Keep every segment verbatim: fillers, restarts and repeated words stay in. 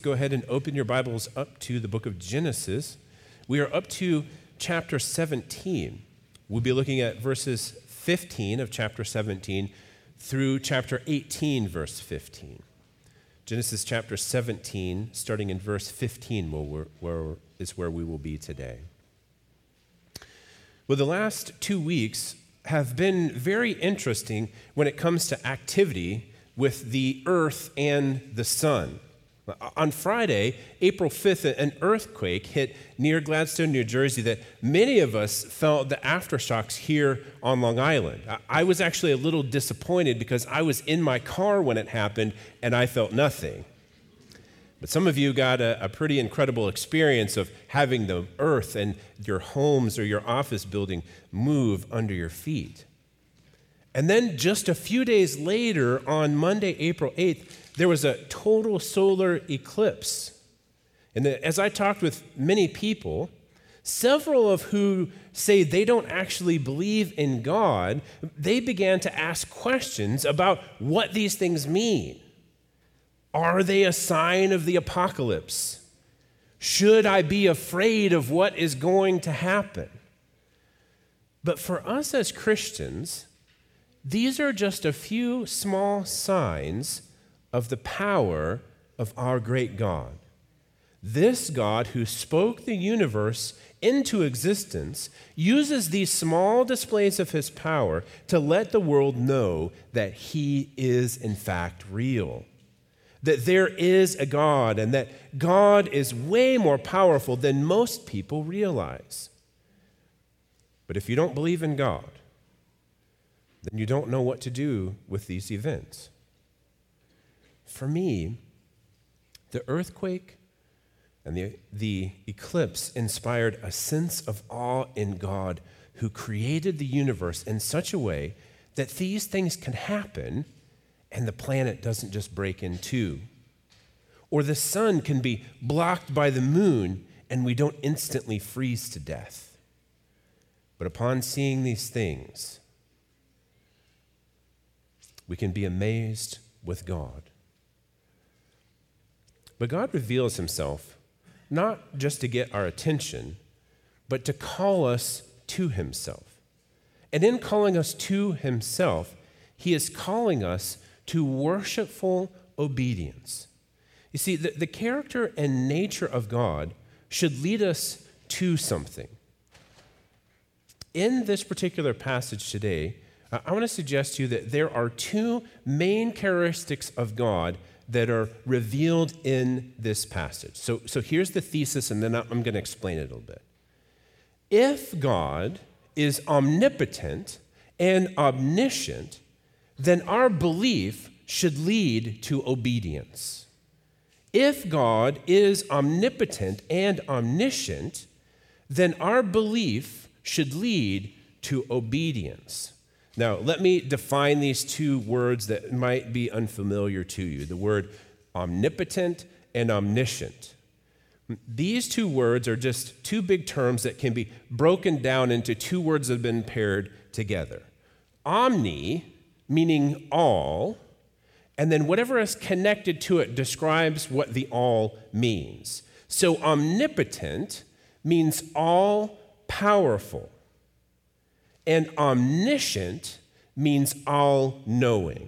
Go ahead and open your Bibles up to the book of Genesis. We are up to chapter seventeen. We'll be looking at verses fifteen of chapter seventeen through chapter eighteen, verse fifteen. Genesis chapter seventeen, starting in verse fifteen, where, where, is where we will be today. Well, the last two weeks have been very interesting when it comes to activity with the earth and the sun. On Friday, April fifth, an earthquake hit near Gladstone, New Jersey, that many of us felt the aftershocks here on Long Island. I was actually a little disappointed because I was in my car when it happened and I felt nothing. But some of you got a, a pretty incredible experience of having the earth and your homes or your office building move under your feet. And then just a few days later, on Monday, April eighth, there was a total solar eclipse. And as I talked with many people, several of who say they don't actually believe in God, they began to ask questions about what these things mean. Are they a sign of the apocalypse? Should I be afraid of what is going to happen? But for us as Christians, these are just a few small signs of the power of our great God. This God who spoke the universe into existence uses these small displays of his power to let the world know that he is in fact real, that there is a God and that God is way more powerful than most people realize. But if you don't believe in God, then you don't know what to do with these events. For me, the earthquake and the, the eclipse inspired a sense of awe in God who created the universe in such a way that these things can happen and the planet doesn't just break in two. Or the sun can be blocked by the moon and we don't instantly freeze to death. But upon seeing these things, we can be amazed with God. But God reveals himself not just to get our attention, but to call us to himself. And in calling us to himself, he is calling us to worshipful obedience. You see, the, the character and nature of God should lead us to something. In this particular passage today, I want to suggest to you that there are two main characteristics of God that are revealed in this passage. So, so here's the thesis, and then I'm going to explain it a little bit. If God is omnipotent and omniscient, then our belief should lead to obedience. If God is omnipotent and omniscient, then our belief should lead to obedience. Now, let me define these two words that might be unfamiliar to you, the word omnipotent and omniscient. These two words are just two big terms that can be broken down into two words that have been paired together. Omni, meaning all, and then whatever is connected to it describes what the all means. So omnipotent means all powerful. And omniscient means all-knowing.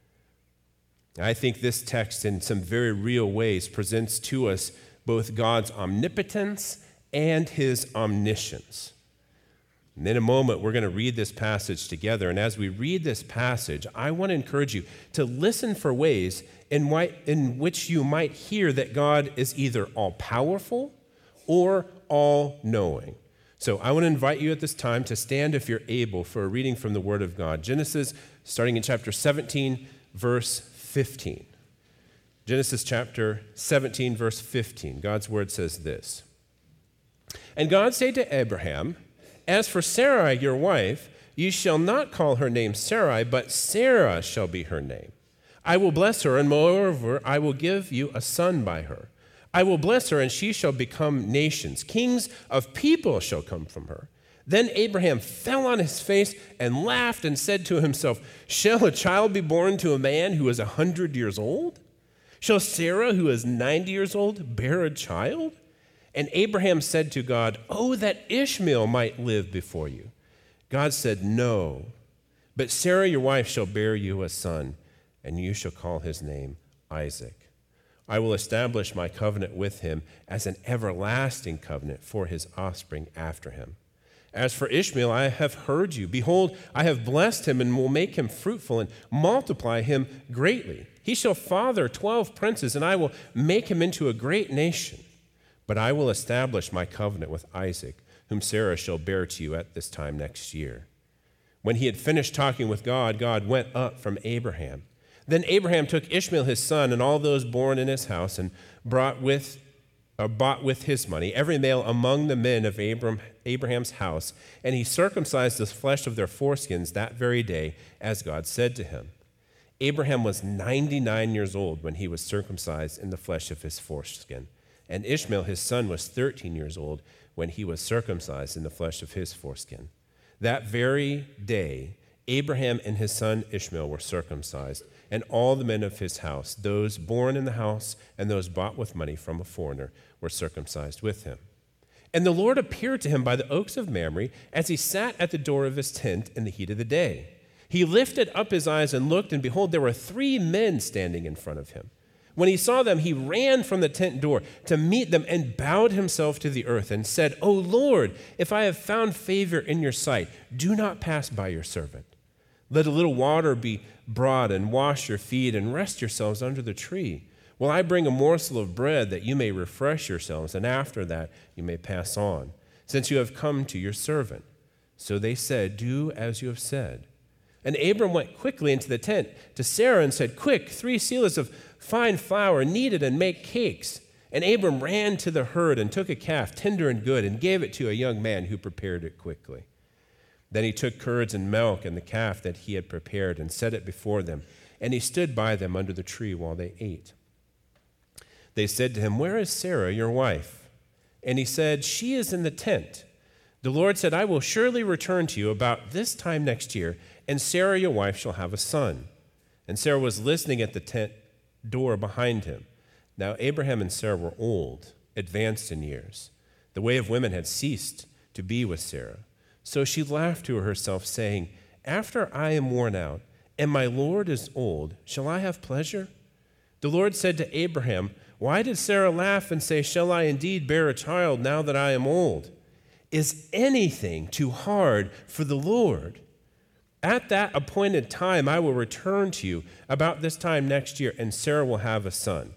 I think this text in some very real ways presents to us both God's omnipotence and his omniscience. And in a moment, we're going to read this passage together. And as we read this passage, I want to encourage you to listen for ways in, why, in which you might hear that God is either all-powerful or all-knowing. So I want to invite you at this time to stand if you're able for a reading from the Word of God. Genesis, starting in chapter seventeen, verse fifteen. Genesis chapter seventeen, verse fifteen. God's Word says this. And God said to Abraham, as for Sarai, your wife, you shall not call her name Sarai, but Sarah shall be her name. I will bless her, and moreover, I will give you a son by her. I will bless her, and she shall become nations. Kings of people shall come from her. Then Abraham fell on his face and laughed and said to himself, shall a child be born to a man who is a hundred years old? Shall Sarah, who is ninety years old, bear a child?" And Abraham said to God, "Oh, that Ishmael might live before you." God said, "No, but Sarah your wife shall bear you a son, and you shall call his name Isaac. I will establish my covenant with him as an everlasting covenant for his offspring after him. As for Ishmael, I have heard you. Behold, I have blessed him and will make him fruitful and multiply him greatly. He shall father twelve princes, and I will make him into a great nation. But I will establish my covenant with Isaac, whom Sarah shall bear to you at this time next year." When he had finished talking with God, God went up from Abraham. Then Abraham took Ishmael his son and all those born in his house and brought with, uh, bought with his money every male among the men of Abram, Abraham's house, and he circumcised the flesh of their foreskins that very day, as God said to him. Abraham was ninety-nine years old when he was circumcised in the flesh of his foreskin, and Ishmael his son was thirteen years old when he was circumcised in the flesh of his foreskin. That very day, Abraham and his son Ishmael were circumcised, and all the men of his house, those born in the house and those bought with money from a foreigner, were circumcised with him. And the Lord appeared to him by the oaks of Mamre as he sat at the door of his tent in the heat of the day. He lifted up his eyes and looked, and behold, there were three men standing in front of him. When he saw them, he ran from the tent door to meet them and bowed himself to the earth and said, "O Lord, if I have found favor in your sight, do not pass by your servant. Let a little water be brought and wash your feet and rest yourselves under the tree, while I bring a morsel of bread that you may refresh yourselves, and after that you may pass on, since you have come to your servant." So they said, "Do as you have said." And Abram went quickly into the tent to Sarah and said, "Quick, three seahs of fine flour, knead it and make cakes." And Abram ran to the herd and took a calf, tender and good, and gave it to a young man who prepared it quickly. Then he took curds and milk and the calf that he had prepared and set it before them, and he stood by them under the tree while they ate. They said to him, "Where is Sarah, your wife?" And he said, "She is in the tent." The Lord said, "I will surely return to you about this time next year, and Sarah, your wife, shall have a son." And Sarah was listening at the tent door behind him. Now Abraham and Sarah were old, advanced in years. The way of women had ceased to be with Sarah. So she laughed to herself, saying, "After I am worn out, and my Lord is old, shall I have pleasure?" The Lord said to Abraham, "Why did Sarah laugh and say, 'Shall I indeed bear a child now that I am old?' Is anything too hard for the Lord? At that appointed time, I will return to you about this time next year, and Sarah will have a son."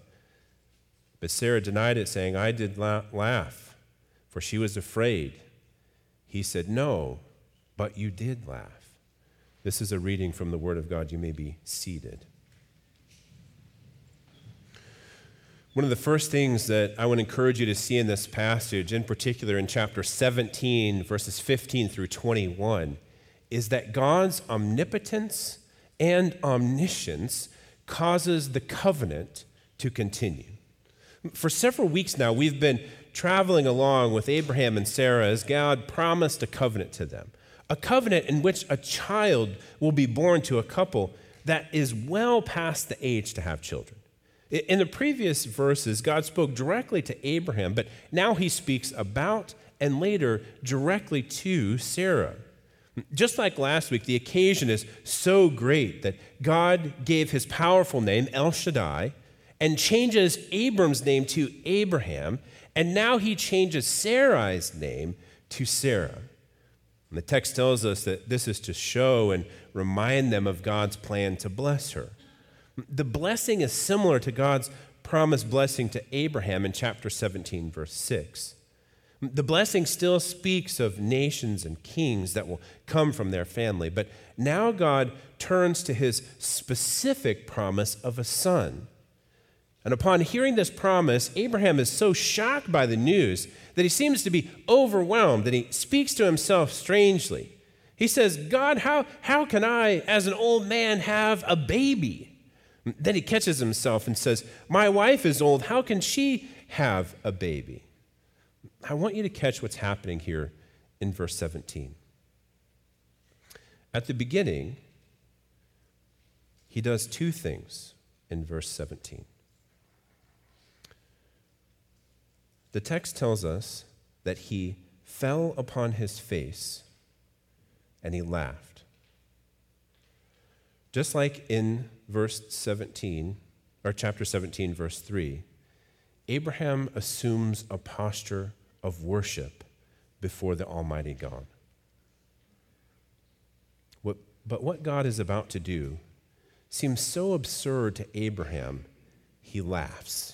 But Sarah denied it, saying, "I did not laugh, for she was afraid." He said, "No, but you did laugh." This is a reading from the Word of God. You may be seated. One of the first things that I would encourage you to see in this passage, in particular in chapter seventeen, verses fifteen through twenty-one, is that God's omnipotence and omniscience causes the covenant to continue. For several weeks now, we've been traveling along with Abraham and Sarah as God promised a covenant to them, a covenant in which a child will be born to a couple that is well past the age to have children. In the previous verses, God spoke directly to Abraham, but now he speaks about and later directly to Sarah. Just like last week, the occasion is so great that God gave his powerful name, El Shaddai, and changes Abram's name to Abraham, and now he changes Sarai's name to Sarah. And the text tells us that this is to show and remind them of God's plan to bless her. The blessing is similar to God's promised blessing to Abraham in chapter seventeen, verse six. The blessing still speaks of nations and kings that will come from their family, but now God turns to his specific promise of a son. And upon hearing this promise, Abraham is so shocked by the news that he seems to be overwhelmed, and he speaks to himself strangely. He says, "God, how, how can I, as an old man, have a baby?" Then he catches himself and says, "My wife is old. How can she have a baby?" I want you to catch what's happening here in verse seventeen. At the beginning, he does two things in verse seventeen. The text tells us that he fell upon his face and he laughed. Just like in verse seventeen, or chapter seventeen, verse three, Abraham assumes a posture of worship before the Almighty God. What, but what God is about to do seems so absurd to Abraham, he laughs.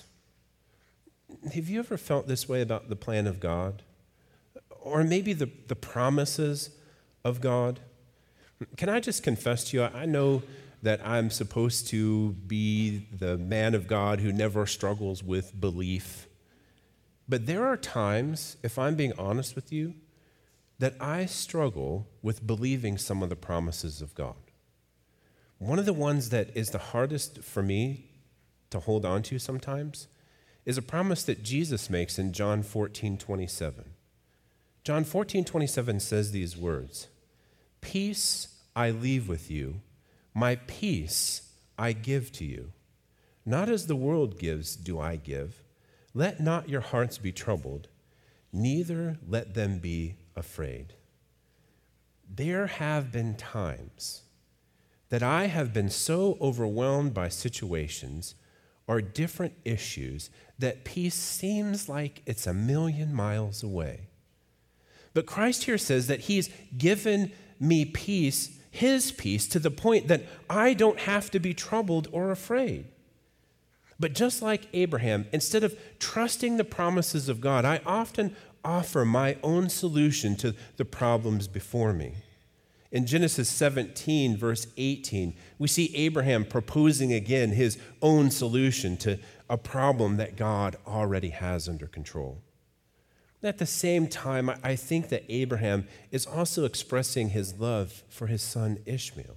Have you ever felt this way about the plan of God? Or maybe the, the promises of God? Can I just confess to you, I know that I'm supposed to be the man of God who never struggles with belief. But there are times, if I'm being honest with you, that I struggle with believing some of the promises of God. One of the ones that is the hardest for me to hold on to sometimes is a promise that Jesus makes in John fourteen twenty-seven. John fourteen twenty-seven says these words, "Peace I leave with you, my peace I give to you. Not as the world gives do I give. Let not your hearts be troubled, neither let them be afraid." There have been times that I have been so overwhelmed by situations or different issues that peace seems like it's a million miles away. But Christ here says that he's given me peace, his peace, to the point that I don't have to be troubled or afraid. But just like Abraham, instead of trusting the promises of God, I often offer my own solution to the problems before me. In Genesis seventeen, verse eighteen, we see Abraham proposing again his own solution to a problem that God already has under control. At the same time, I think that Abraham is also expressing his love for his son Ishmael.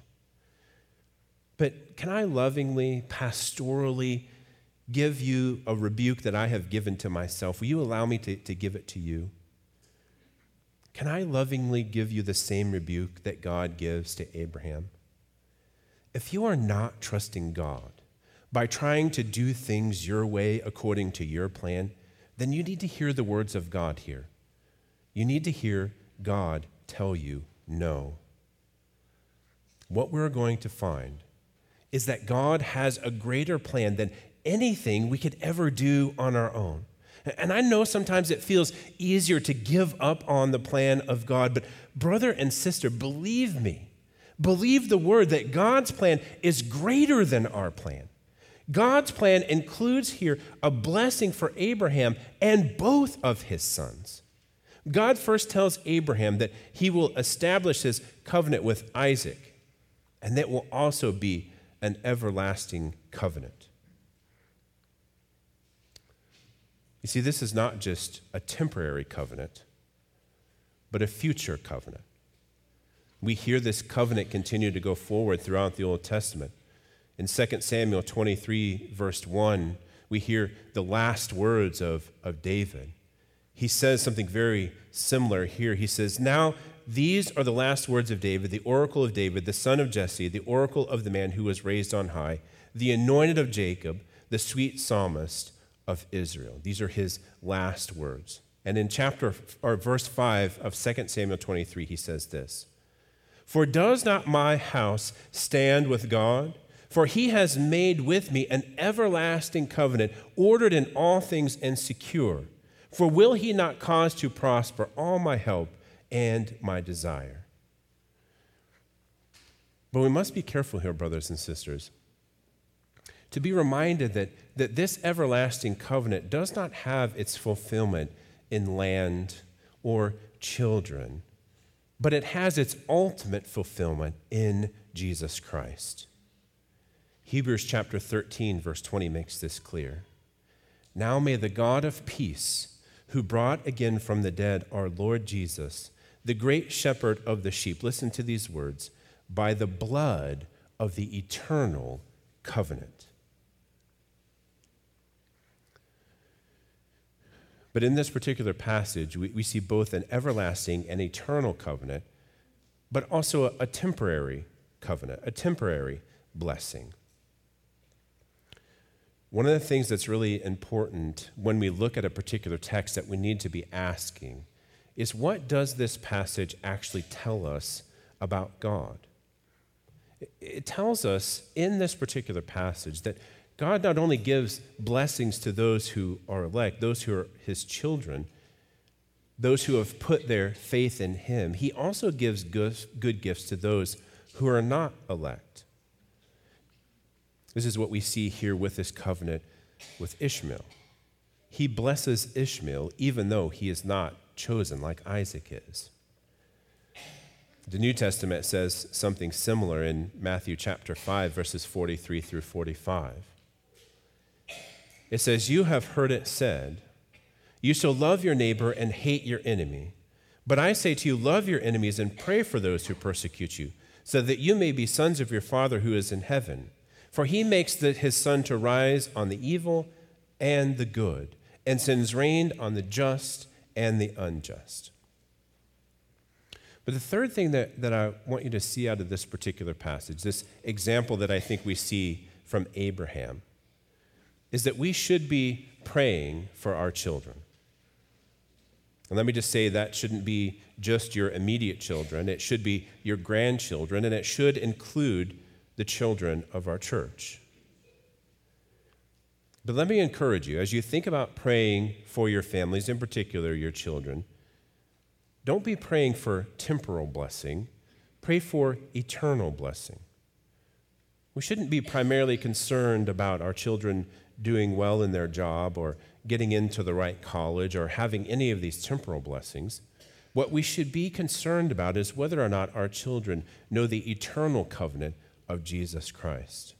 But can I lovingly, pastorally give you a rebuke that I have given to myself? Will you allow me to, to give it to you? Can I lovingly give you the same rebuke that God gives to Abraham? If you are not trusting God by trying to do things your way according to your plan, then you need to hear the words of God here. You need to hear God tell you no. What we're going to find is that God has a greater plan than anything we could ever do on our own. And I know sometimes it feels easier to give up on the plan of God, but brother and sister, believe me, believe the word that God's plan is greater than our plan. God's plan includes here a blessing for Abraham and both of his sons. God first tells Abraham that he will establish his covenant with Isaac, and that will also be an everlasting covenant. You see, this is not just a temporary covenant, but a future covenant. We hear this covenant continue to go forward throughout the Old Testament. In Second Samuel twenty-three, verse one, we hear the last words of, of David. He says something very similar here. He says, "Now these are the last words of David, the oracle of David, the son of Jesse, the oracle of the man who was raised on high, the anointed of Jacob, the sweet psalmist of Israel." These are his last words. And in chapter or verse five of Second Samuel twenty-three, he says this, "For does not my house stand with God? For he has made with me an everlasting covenant, ordered in all things and secure. For will he not cause to prosper all my help and my desire?" But we must be careful here, brothers and sisters, to be reminded that, that this everlasting covenant does not have its fulfillment in land or children, but it has its ultimate fulfillment in Jesus Christ. Hebrews chapter thirteen, verse twenty makes this clear. "Now may the God of peace, who brought again from the dead our Lord Jesus, the great shepherd of the sheep," listen to these words, "by the blood of the eternal covenant." But in this particular passage, we, we see both an everlasting and eternal covenant, but also a, a temporary covenant, a temporary blessing. one of the things that's really important when we look at a particular text that we need to be asking is, what does this passage actually tell us about God? It tells us in this particular passage that God not only gives blessings to those who are elect, those who are his children, those who have put their faith in him, he also gives good gifts to those who are not elect. This is what we see here with this covenant with Ishmael. He blesses Ishmael even though he is not chosen like Isaac is. The New Testament says something similar in Matthew chapter five, verses forty-three through forty-five. It says, "You have heard it said, 'You shall love your neighbor and hate your enemy.' But I say to you, love your enemies and pray for those who persecute you, so that you may be sons of your Father who is in heaven. For he makes the, his sun to rise on the evil and the good, and sends rain on the just and the unjust." But the third thing that, that I want you to see out of this particular passage, this example that I think we see from Abraham, is that we should be praying for our children. And let me just say that shouldn't be just your immediate children. It should be your grandchildren, and it should include the children of our church. But let me encourage you, as you think about praying for your families, in particular your children, don't be praying for temporal blessing. Pray for eternal blessing. We shouldn't be primarily concerned about our children doing well in their job or getting into the right college or having any of these temporal blessings. What we should be concerned about is whether or not our children know the eternal covenant of Jesus Christ.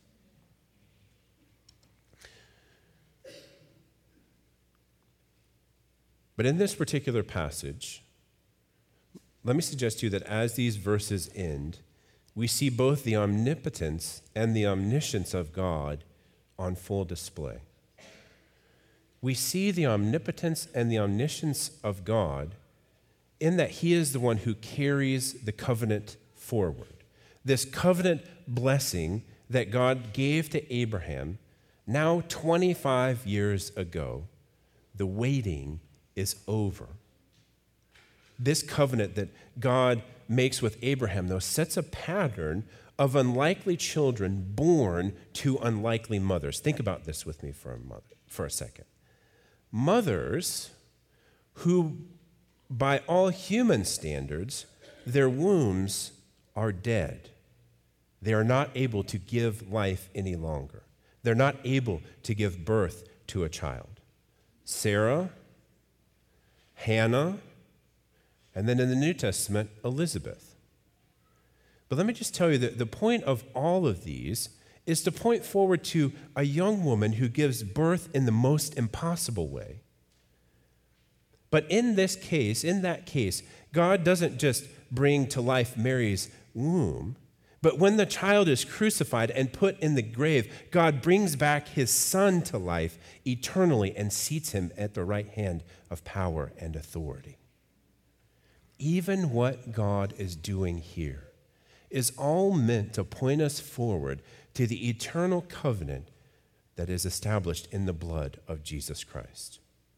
But in this particular passage, let me suggest to you that as these verses end, we see both the omnipotence and the omniscience of God on full display. We see the omnipotence and the omniscience of God in that he is the one who carries the covenant forward. This covenant blessing that God gave to Abraham now twenty-five years ago, the waiting is over. This covenant that God makes with Abraham, though, sets a pattern of unlikely children born to unlikely mothers. Think about this with me for a, mother, for a second. Mothers who, by all human standards, their wombs are dead. They are not able to give life any longer. They're not able to give birth to a child. Sarah, Hannah, and then in the New Testament, Elizabeth. But let me just tell you that the point of all of these is to point forward to a young woman who gives birth in the most impossible way. But in this case, in that case, God doesn't just bring to life Mary's womb, but when the child is crucified and put in the grave, God brings back his son to life eternally and seats him at the right hand of power and authority. Even what God is doing here is all meant to point us forward to the eternal covenant that is established in the blood of Jesus Christ.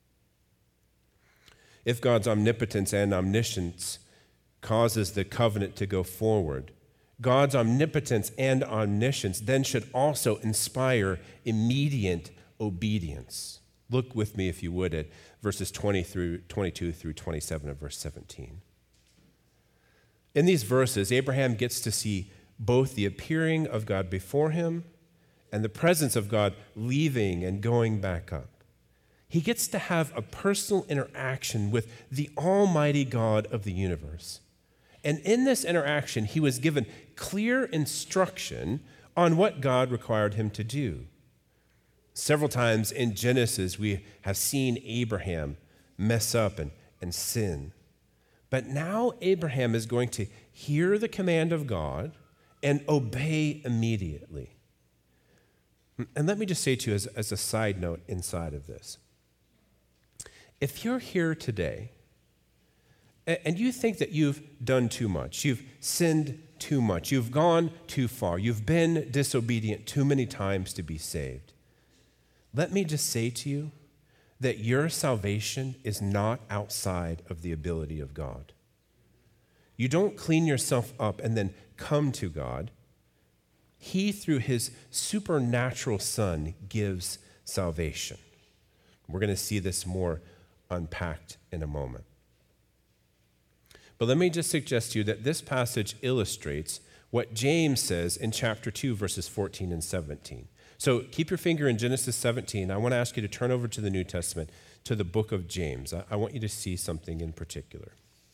If God's omnipotence and omniscience causes the covenant to go forward, God's omnipotence and omniscience then should also inspire immediate obedience. Look with me, if you would, at verses twenty through twenty-two through twenty-seven of verse seventeen. In these verses, Abraham gets to see both the appearing of God before him and the presence of God leaving and going back up. He gets to have a personal interaction with the Almighty God of the universe. And in this interaction, he was given clear instruction on what God required him to do. Several times in Genesis, we have seen Abraham mess up and, and sin. But now Abraham is going to hear the command of God and obey immediately. And let me just say to you as, as a side note inside of this. If you're here today and you think that you've done too much, you've sinned too much, you've gone too far, you've been disobedient too many times to be saved, let me just say to you that your salvation is not outside of the ability of God. You don't clean yourself up and then come to God. He, through his supernatural Son, gives salvation. We're going to see this more unpacked in a moment. But let me just suggest to you that this passage illustrates what James says in chapter two, verses fourteen and seventeen. So keep your finger in Genesis seventeen. I want to ask you to turn over to the New Testament, to the book of James. I, I want you to see something in particular.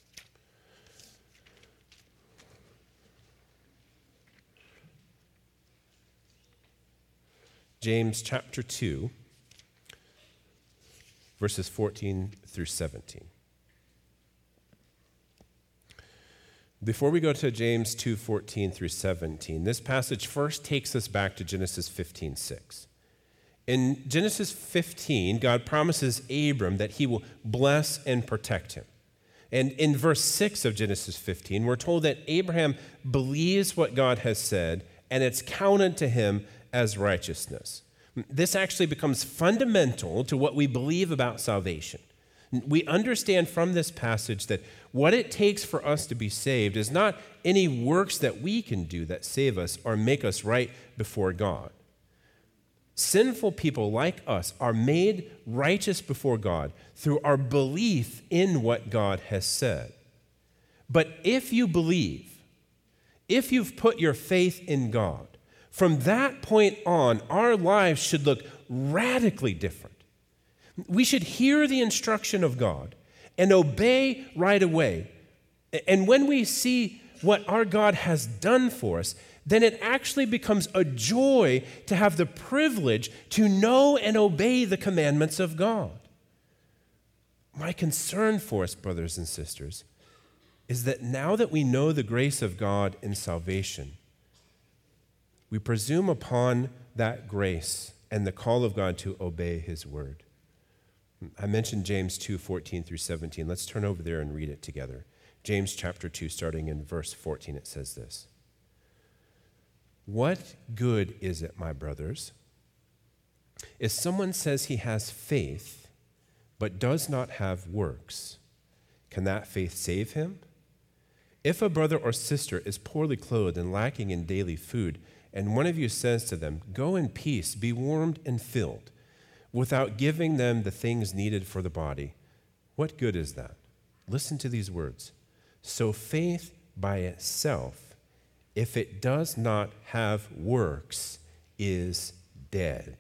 James chapter two, verses fourteen through seventeen. Before we go to James two, fourteen through seventeen, this passage first takes us back to Genesis fifteen, six. In Genesis fifteen, God promises Abram that he will bless and protect him. And in verse six of Genesis fifteen, we're told that Abraham believes what God has said, and it's counted to him as righteousness. This actually becomes fundamental to what we believe about salvation. We understand from this passage that what it takes for us to be saved is not any works that we can do that save us or make us right before God. Sinful people like us are made righteous before God through our belief in what God has said. But if you believe, if you've put your faith in God, from that point on, our lives should look radically different. We should hear the instruction of God and obey right away. And when we see what our God has done for us, then it actually becomes a joy to have the privilege to know and obey the commandments of God. My concern for us, brothers and sisters, is that now that we know the grace of God in salvation, we presume upon that grace and the call of God to obey his word. I mentioned James two, fourteen through seventeen. Let's turn over there and read it together. James chapter two, starting in verse fourteen, it says this. What good is it, my brothers, if someone says he has faith but does not have works? Can that faith save him? If a brother or sister is poorly clothed and lacking in daily food, and one of you says to them, go in peace, be warmed and filled, without giving them the things needed for the body, what good is that? Listen to these words. So faith by itself, if it does not have works, is dead.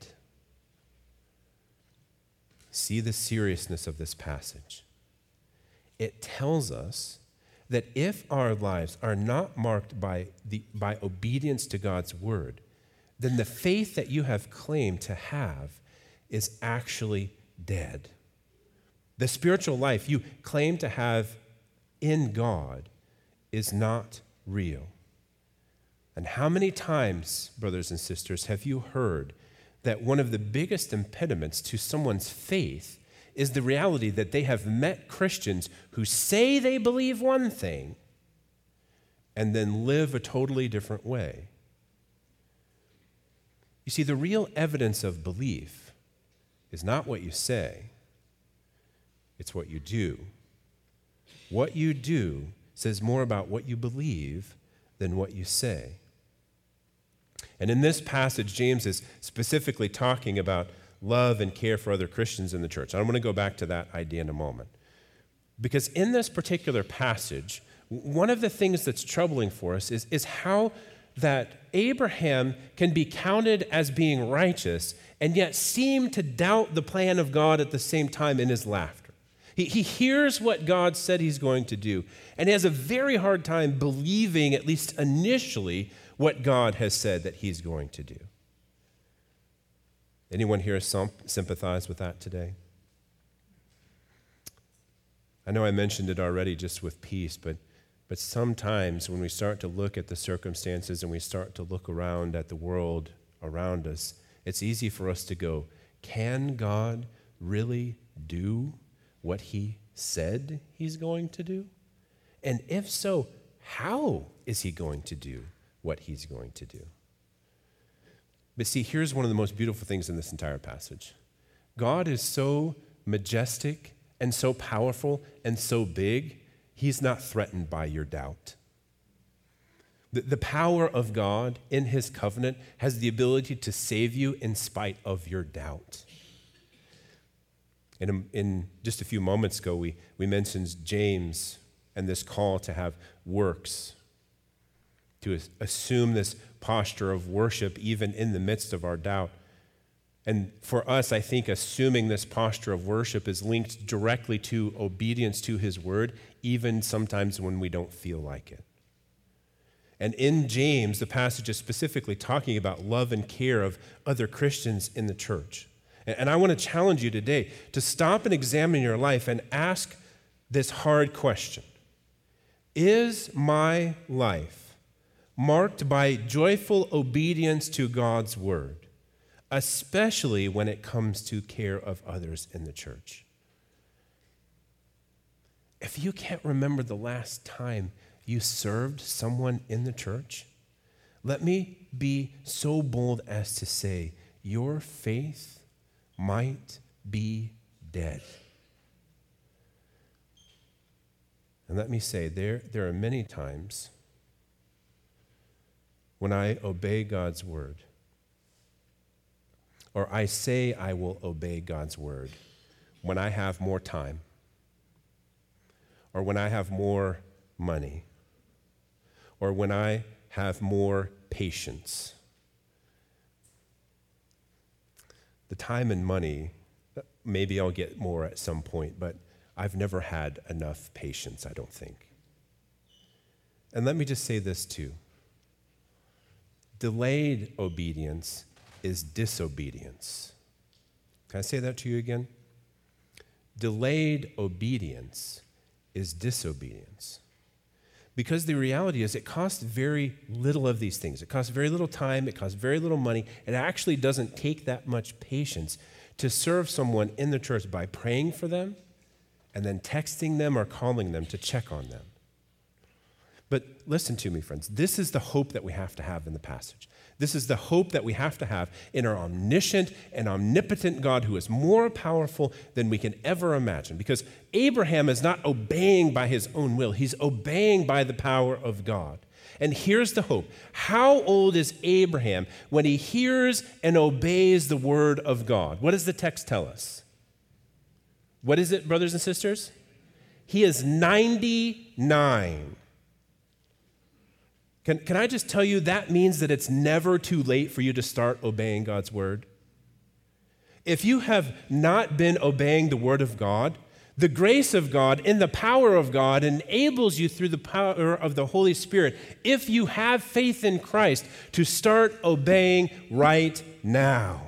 See the seriousness of this passage. It tells us that if our lives are not marked by, the, by obedience to God's word, then the faith that you have claimed to have is actually dead. The spiritual life you claim to have in God is not real. And how many times, brothers and sisters, have you heard that one of the biggest impediments to someone's faith is the reality that they have met Christians who say they believe one thing and then live a totally different way? You see, the real evidence of belief is not what you say, it's what you do. What you do says more about what you believe than what you say. And in this passage, James is specifically talking about love and care for other Christians in the church. I'm going to go back to that idea in a moment. Because in this particular passage, one of the things that's troubling for us is, is how that Abraham can be counted as being righteous and yet seem to doubt the plan of God at the same time in his laughter. He, he hears what God said he's going to do, and he has a very hard time believing, at least initially, what God has said that he's going to do. Anyone here sympathize with that today? I know I mentioned it already just with peace, but But sometimes when we start to look at the circumstances and we start to look around at the world around us, it's easy for us to go, can God really do what he said he's going to do? And if so, how is he going to do what he's going to do? But see, here's one of the most beautiful things in this entire passage. God is so majestic and so powerful and so big, he's not threatened by your doubt. The, the power of God in his covenant has the ability to save you in spite of your doubt. In, a, in just a few moments ago, we, we mentioned James and this call to have works, to as, assume this posture of worship even in the midst of our doubt. And for us, I think assuming this posture of worship is linked directly to obedience to his word, even sometimes when we don't feel like it. And in James, the passage is specifically talking about love and care of other Christians in the church. And I want to challenge you today to stop and examine your life and ask this hard question. Is my life marked by joyful obedience to God's word, especially when it comes to care of others in the church? If you can't remember the last time you served someone in the church, let me be so bold as to say, your faith might be dead. And let me say, there, there are many times when I obey God's word, or I say I will obey God's word, when I have more time, or when I have more money, or when I have more patience. The time and money, maybe I'll get more at some point, but I've never had enough patience, I don't think. And let me just say this too. Delayed obedience is disobedience. Can I say that to you again? Delayed obedience is disobedience. Because the reality is it costs very little of these things. It costs very little time. It costs very little money. It actually doesn't take that much patience to serve someone in the church by praying for them and then texting them or calling them to check on them. But listen to me, friends. This is the hope that we have to have in the passage. This is the hope that we have to have in our omniscient and omnipotent God who is more powerful than we can ever imagine. Because Abraham is not obeying by his own will. He's obeying by the power of God. And here's the hope. How old is Abraham when he hears and obeys the word of God? What does the text tell us? What is it, brothers and sisters? He is ninety-nine. Can, can I just tell you that means that it's never too late for you to start obeying God's word? If you have not been obeying the word of God, the grace of God and the power of God enables you through the power of the Holy Spirit, if you have faith in Christ, to start obeying right now.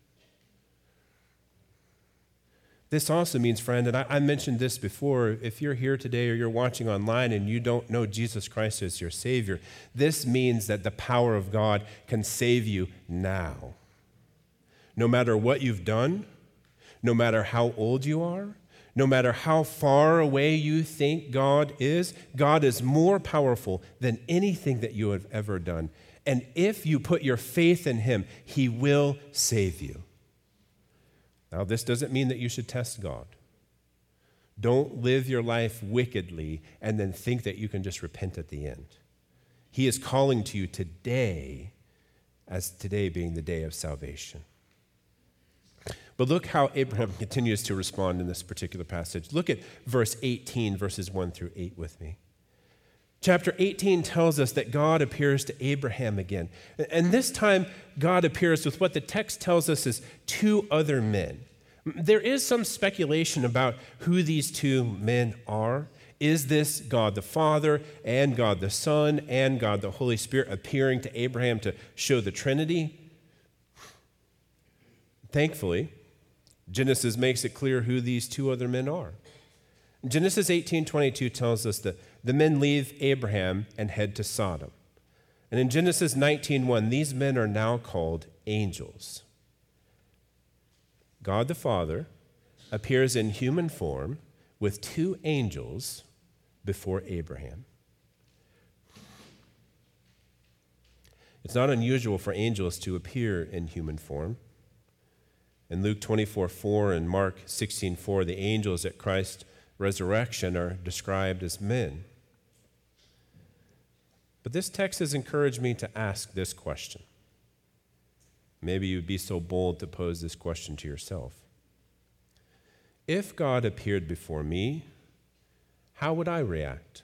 This also means, friend, and I, I mentioned this before, if you're here today or you're watching online and you don't know Jesus Christ as your Savior, this means that the power of God can save you now. No matter what you've done, no matter how old you are, no matter how far away you think God is, God is more powerful than anything that you have ever done. And if you put your faith in Him, He will save you. Now, this doesn't mean that you should test God. Don't live your life wickedly and then think that you can just repent at the end. He is calling to you today, as today being the day of salvation. But look how Abraham continues to respond in this particular passage. Look at verse eighteen, verses one through eight with me. Chapter eighteen tells us that God appears to Abraham again. And this time, God appears with what the text tells us is two other men. There is some speculation about who these two men are. Is this God the Father and God the Son and God the Holy Spirit appearing to Abraham to show the Trinity? Thankfully, Genesis makes it clear who these two other men are. Genesis eighteen twenty-two tells us that the men leave Abraham and head to Sodom. And in Genesis nineteen one, these men are now called angels. God the Father appears in human form with two angels before Abraham. It's not unusual for angels to appear in human form. In Luke twenty-four four and Mark sixteen four, the angels at Christ's resurrection are described as men. But this text has encouraged me to ask this question. Maybe you'd be so bold to pose this question to yourself. If God appeared before me, how would I react?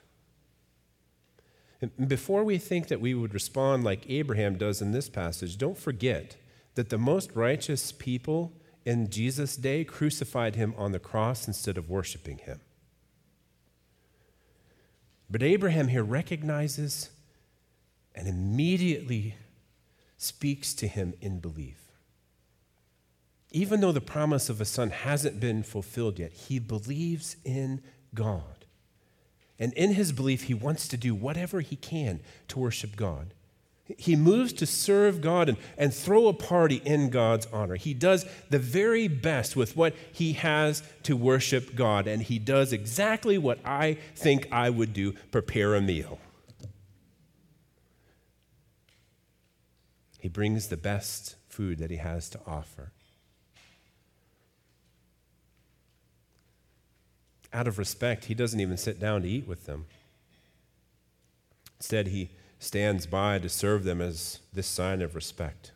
And before we think that we would respond like Abraham does in this passage, don't forget that the most righteous people in Jesus' day crucified him on the cross instead of worshiping him. But Abraham here recognizes and immediately speaks to him in belief. Even though the promise of a son hasn't been fulfilled yet, he believes in God. And in his belief, he wants to do whatever he can to worship God. He moves to serve God and, and throw a party in God's honor. He does the very best with what he has to worship God, and he does exactly what I think I would do, prepare a meal. He brings the best food that he has to offer. Out of respect, he doesn't even sit down to eat with them. Instead, he stands by to serve them as this sign of respect.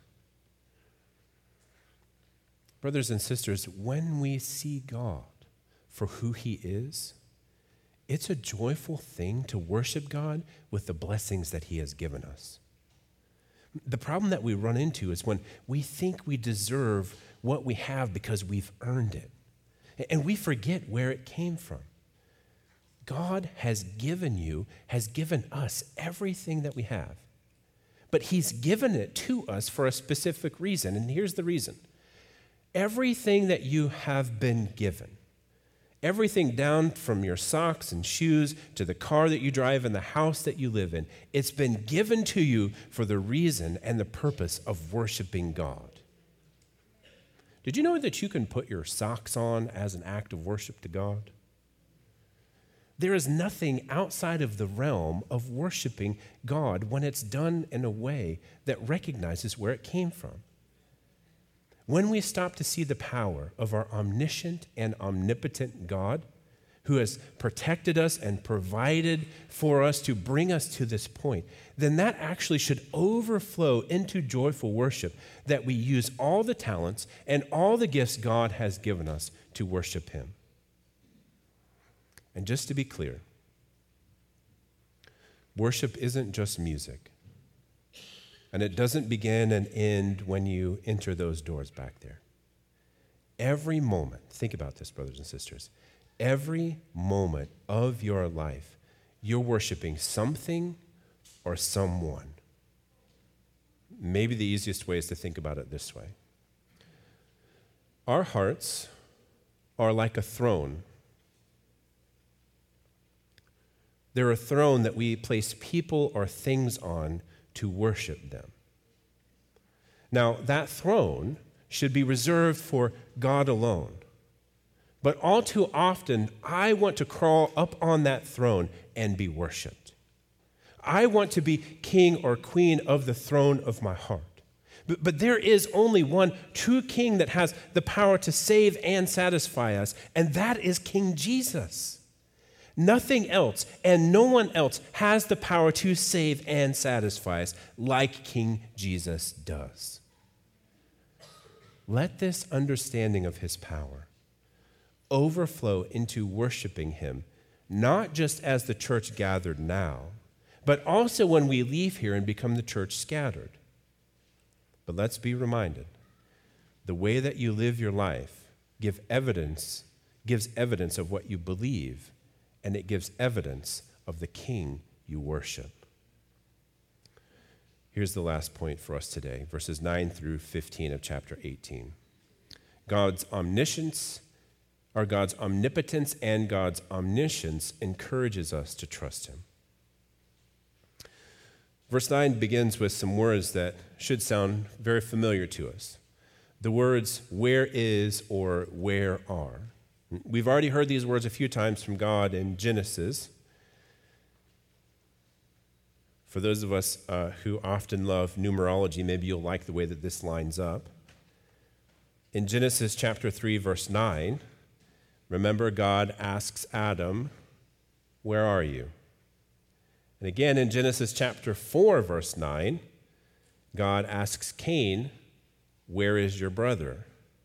Brothers and sisters, when we see God for who he is, it's a joyful thing to worship God with the blessings that he has given us. The problem that we run into is when we think we deserve what we have because we've earned it. And we forget where it came from. God has given you, has given us everything that we have. But he's given it to us for a specific reason. And here's the reason. Everything that you have been given, everything down from your socks and shoes to the car that you drive and the house that you live in, it's been given to you for the reason and the purpose of worshiping God. Did you know that you can put your socks on as an act of worship to God? There is nothing outside of the realm of worshiping God when it's done in a way that recognizes where it came from. When we stop to see the power of our omniscient and omnipotent God, who has protected us and provided for us to bring us to this point, then that actually should overflow into joyful worship, that we use all the talents and all the gifts God has given us to worship him. And just to be clear, worship isn't just music, and it doesn't begin and end when you enter those doors back there. Every moment, think about this, brothers and sisters, every moment of your life, you're worshiping something or someone. Maybe the easiest way is to think about it this way. Our hearts are like a throne. They're a throne that we place people or things on to worship them. Now, that throne should be reserved for God alone. But all too often, I want to crawl up on that throne and be worshiped. I want to be king or queen of the throne of my heart. But, but there is only one true king that has the power to save and satisfy us, and that is King Jesus. Nothing else and no one else has the power to save and satisfy us like King Jesus does. Let this understanding of his power overflow into worshiping him, not just as the church gathered now, but also when we leave here and become the church scattered. But let's be reminded, the way that you live your life give evidence, gives evidence of what you believe, and it gives evidence of the King you worship. Here's the last point for us today, verses nine through fifteen of chapter eighteen. God's omniscience, or God's omnipotence and God's omniscience encourages us to trust him. Verse nine begins with some words that should sound very familiar to us. The words, where is or where are. We've already heard these words a few times from God in Genesis. For those of us uh, who often love numerology, maybe you'll like the way that this lines up. In Genesis chapter three, verse nine, remember God asks Adam, "Where are you?" And again in Genesis chapter four, verse nine, God asks Cain, "Where is your brother?"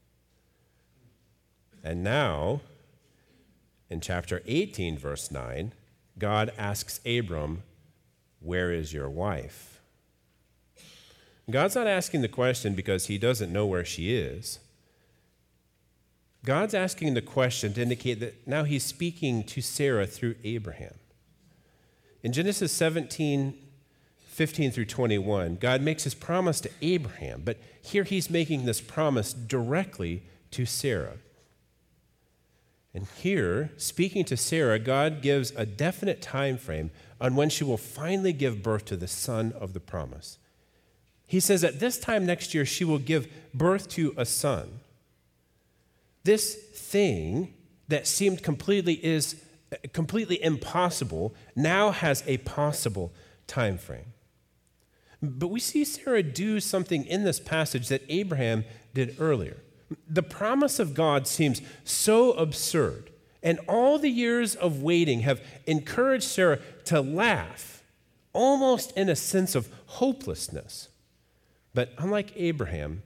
And now, in chapter eighteen, verse nine, God asks Abram, "Where is your wife?" God's not asking the question because he doesn't know where she is. God's asking the question to indicate that now he's speaking to Sarah through Abraham. In Genesis seventeen, fifteen through twenty-one, God makes his promise to Abraham, but here he's making this promise directly to Sarah. And here, speaking to Sarah, God gives a definite time frame on when she will finally give birth to the son of the promise. He says at this time next year, she will give birth to a son. This thing that seemed completely is completely impossible now has a possible time frame. But we see Sarah do something in this passage that Abraham did earlier. The promise of God seems so absurd, and all the years of waiting have encouraged Sarah to laugh, almost in a sense of hopelessness. But unlike Abraham,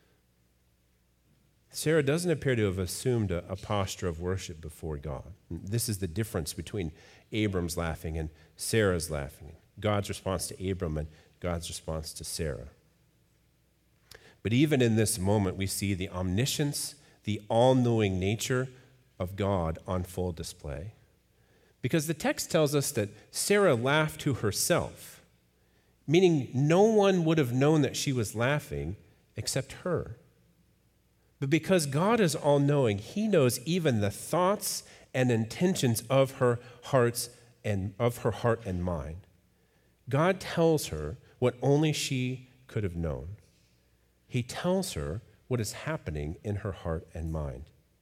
Sarah doesn't appear to have assumed a, a posture of worship before God. This is the difference between Abram's laughing and Sarah's laughing, God's response to Abram and God's response to Sarah. But even in this moment, we see the omniscience, the all-knowing nature of God on full display. Because the text tells us that Sarah laughed to herself, meaning no one would have known that she was laughing except her. But because God is all-knowing, he knows even the thoughts and intentions of her hearts and of her heart and mind. God tells her what only she could have known. He tells her what is happening in her heart and mind.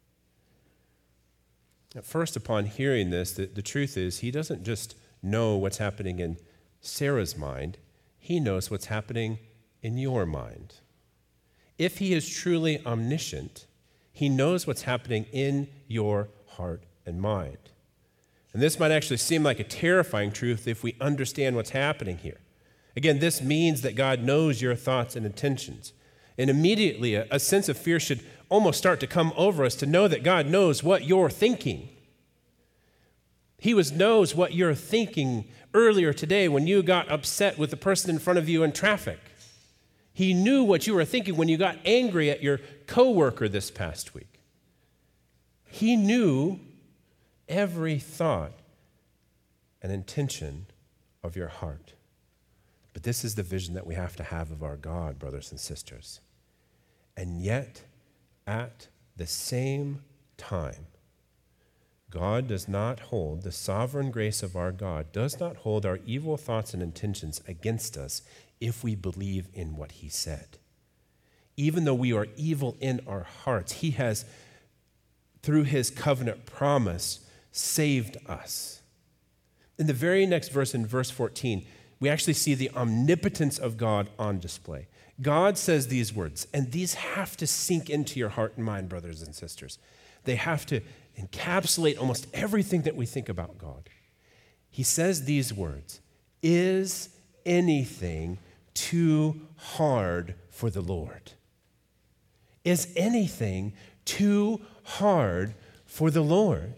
At first, upon hearing this, the, the truth is he doesn't just know what's happening in Sarah's mind, he knows what's happening in your mind. If he is truly omniscient, he knows what's happening in your heart and mind. And this might actually seem like a terrifying truth if we understand what's happening here. Again, this means that God knows your thoughts and intentions. And immediately, a, a sense of fear should almost start to come over us to know that God knows what you're thinking. He was knows what you're thinking earlier today when you got upset with the person in front of you in traffic. He knew what you were thinking when you got angry at your coworker this past week. He knew every thought and intention of your heart. But this is the vision that we have to have of our God, brothers and sisters. And yet, at the same time, God does not hold, the sovereign grace of our God does not hold our evil thoughts and intentions against us if we believe in what he said. Even though we are evil in our hearts, he has, through his covenant promise, saved us. In the very next verse, in verse fourteen, we actually see the omnipotence of God on display. God says these words, and these have to sink into your heart and mind, brothers and sisters. They have to encapsulate almost everything that we think about God. He says these words, "Is anything too hard for the Lord?" Is anything too hard for the Lord?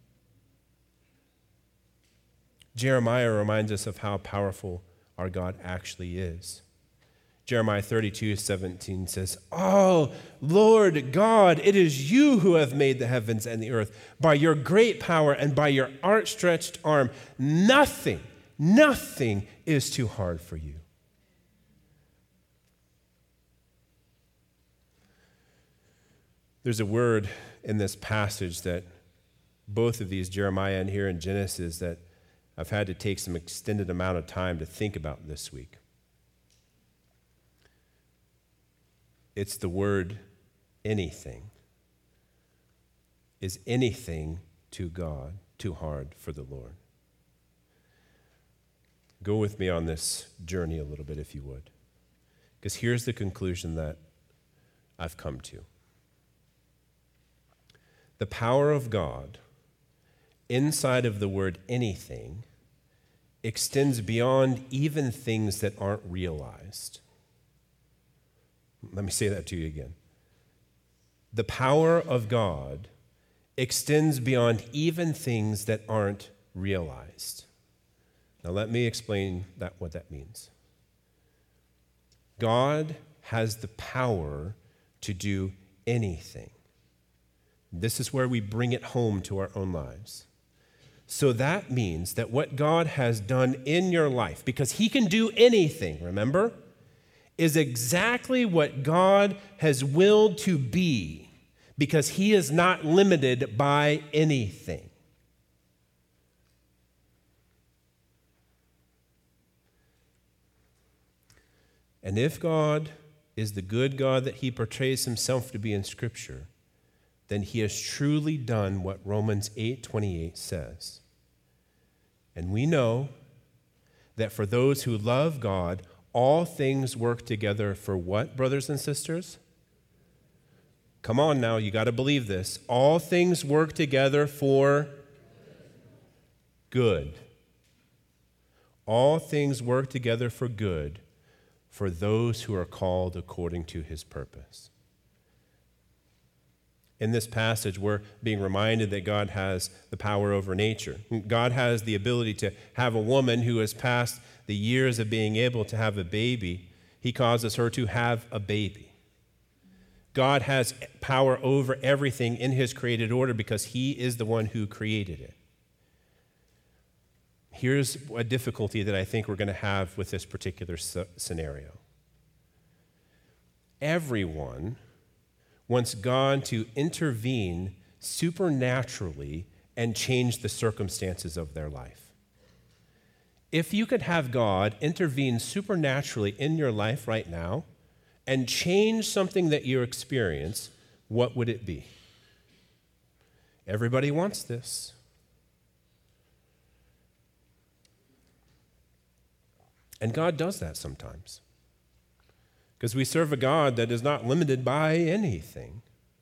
Jeremiah reminds us of how powerful our God actually is. Jeremiah thirty-two seventeen says, "Oh, Lord God, it is you who have made the heavens and the earth. By your great power and by your outstretched arm, nothing, nothing is too hard for you." There's a word in this passage that both of these, Jeremiah and here in Genesis, that I've had to take some extended amount of time to think about this week. It's the word anything. Is anything to God too hard for the Lord? Go with me on this journey a little bit, if you would. Because here's the conclusion that I've come to. The power of God inside of the word anything extends beyond even things that aren't realized. Let me say that to you again. The power of God extends beyond even things that aren't realized. Now let me explain that, what that means. God has the power to do anything. This is where we bring it home to our own lives. So that means that what God has done in your life, because he can do anything, remember, is exactly what God has willed to be, because he is not limited by anything. And if God is the good God that he portrays himself to be in Scripture, then he has truly done what Romans eight twenty-eight says. And we know that for those who love God, all things work together for what, brothers and sisters? Come on now, you got to believe this. All things work together for good. All things work together for good for those who are called according to his purpose. In this passage, we're being reminded that God has the power over nature. God has the ability to have a woman who has passed the years of being able to have a baby. He causes her to have a baby. God has power over everything in his created order because he is the one who created it. Here's a difficulty that I think we're going to have with this particular scenario. Everyone wants God to intervene supernaturally and change the circumstances of their life. If you could have God intervene supernaturally in your life right now and change something that you experience, what would it be? Everybody wants this. And God does that sometimes. Because we serve a God that is not limited by anything.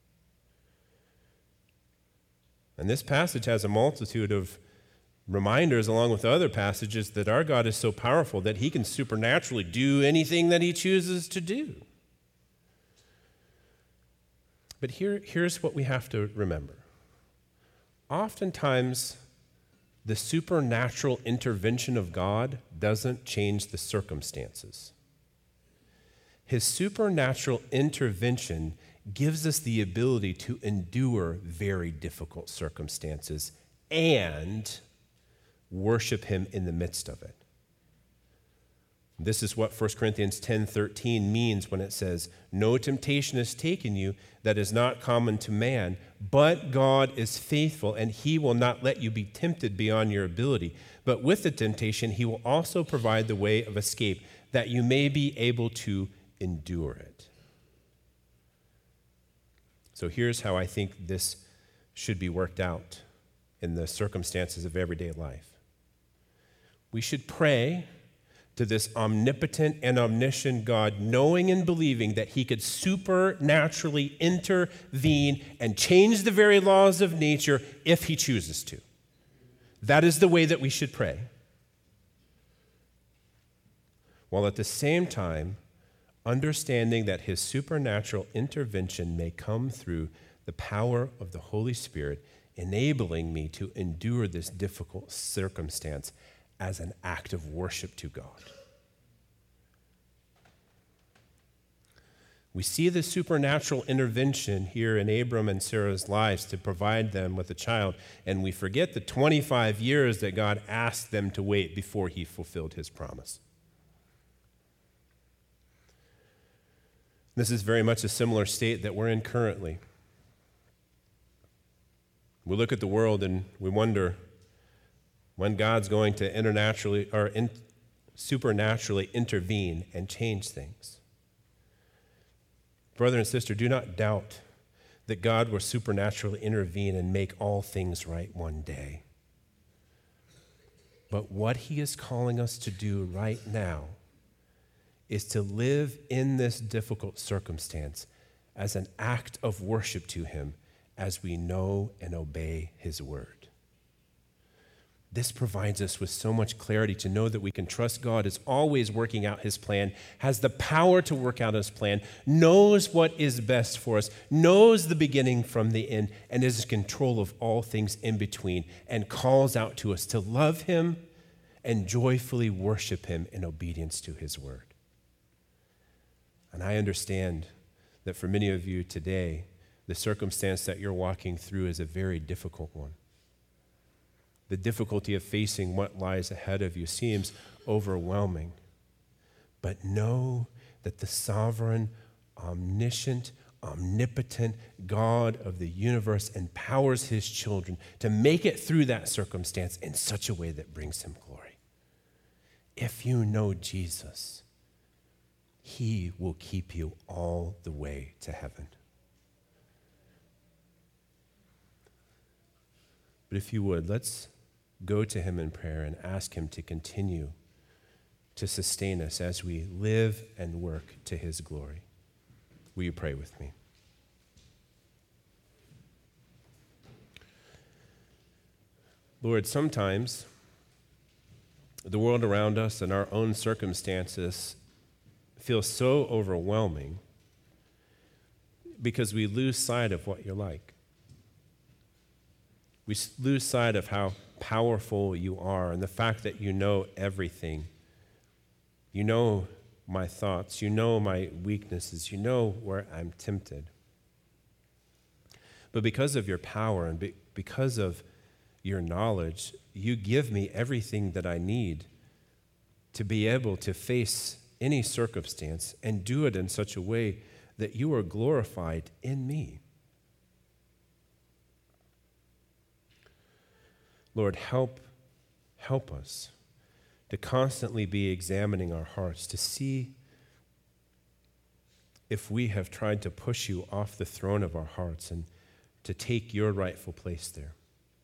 And this passage has a multitude of reminders, along with other passages, that our God is so powerful that he can supernaturally do anything that he chooses to do. But here, here's what we have to remember. Oftentimes, the supernatural intervention of God doesn't change the circumstances. His supernatural intervention gives us the ability to endure very difficult circumstances and worship him in the midst of it. This is what First Corinthians ten thirteen means when it says, "No temptation has taken you that is not common to man, but God is faithful, and he will not let you be tempted beyond your ability. But with the temptation, he will also provide the way of escape, that you may be able to endure it." So here's how I think this should be worked out in the circumstances of everyday life. We should pray to this omnipotent and omniscient God, knowing and believing that he could supernaturally intervene and change the very laws of nature if he chooses to. That is the way that we should pray. While at the same time, understanding that his supernatural intervention may come through the power of the Holy Spirit, enabling me to endure this difficult circumstance as an act of worship to God. We see the supernatural intervention here in Abram and Sarah's lives to provide them with a child, and we forget the twenty-five years that God asked them to wait before he fulfilled his promise. This is very much a similar state that we're in currently. We look at the world and we wonder when God's going to internationally or in, supernaturally intervene and change things. Brother and sister, do not doubt that God will supernaturally intervene and make all things right one day. But what he is calling us to do right now is to live in this difficult circumstance as an act of worship to him as we know and obey his word. This provides us with so much clarity to know that we can trust God is always working out his plan, has the power to work out his plan, knows what is best for us, knows the beginning from the end, and is in control of all things in between, and calls out to us to love him and joyfully worship him in obedience to his word. And I understand that for many of you today, the circumstance that you're walking through is a very difficult one. The difficulty of facing what lies ahead of you seems overwhelming. But know that the sovereign, omniscient, omnipotent God of the universe empowers his children to make it through that circumstance in such a way that brings him glory. If you know Jesus, he will keep you all the way to heaven. But if you would, let's go to him in prayer and ask him to continue to sustain us as we live and work to his glory. Will you pray with me? Lord, sometimes the world around us and our own circumstances feel so overwhelming because we lose sight of what you're like. We lose sight of how powerful you are and the fact that you know everything. You know my thoughts. You know my weaknesses. You know where I'm tempted. But because of your power and be- because of your knowledge, you give me everything that I need to be able to face any circumstance and do it in such a way that you are glorified in me. Lord, help, help us to constantly be examining our hearts to see if we have tried to push you off the throne of our hearts and to take your rightful place there.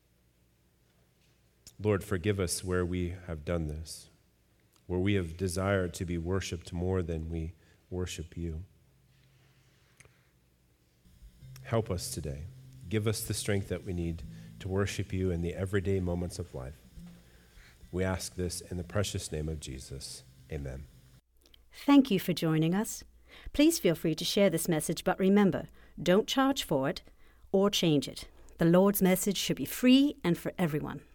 Lord, forgive us where we have done this, where we have desired to be worshiped more than we worship you. Help us today. Give us the strength that we need to worship you in the everyday moments of life. We ask this in the precious name of Jesus. Amen. Thank you for joining us. Please feel free to share this message, but remember, don't charge for it or change it. The Lord's message should be free and for everyone.